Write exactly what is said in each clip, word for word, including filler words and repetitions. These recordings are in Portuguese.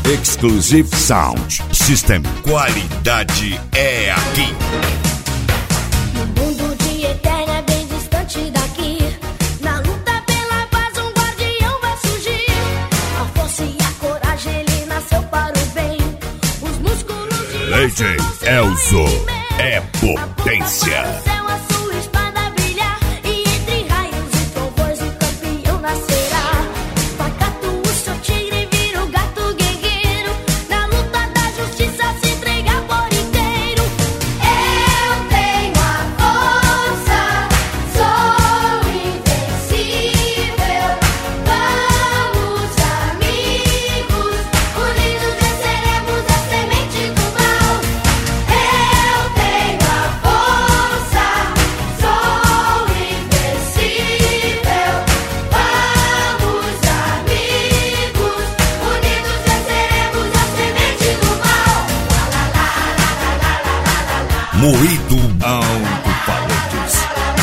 Exclusive Sound System. Qualidade é aqui. No mundo de Eterna, bem distante daqui, na luta pela paz um guardião vai surgir. A força e a coragem, ele nasceu para o bem. Os músculos de Lady Elzo é potência. Moído alto-falantes.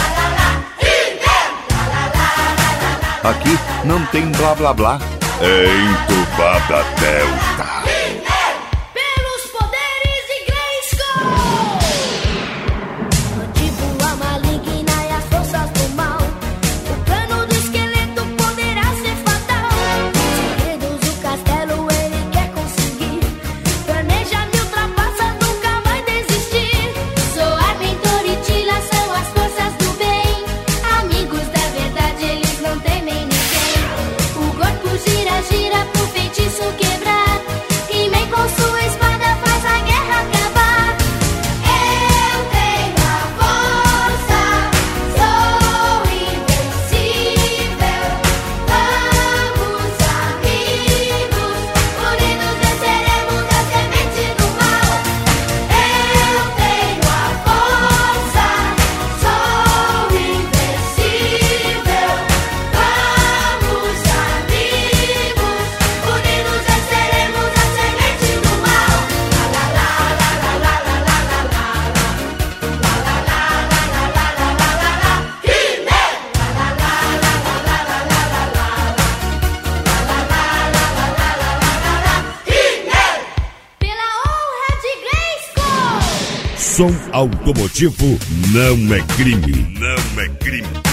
Aqui não tem blá blá blá. É entubada delta. Pelos poderes de Grayskull. Mandíbula maligna e as forças do mal. O plano do esqueleto poderá ser fatal. Segredos do castelo ele quer conseguir. Planeja mil trapaças, nunca vai desistir. Zoar, Mentor e Tila são as forças do bem. Amigos da verdade, eles não temem ninguém. O corpo gira, gira pro feitiço quebrar. E vem com sua espada, faz a guerra acabar. Eu tenho a força, sou invencível. Vamos, amigos, unidos venceremos a semente do mal. Eu tenho a força, sou invencível. Vamos, amigos, unidos venceremos a semente do mal. La la la la la la la la la Pela honra de Grayskull. Som automotivo não é crime. Não é crime.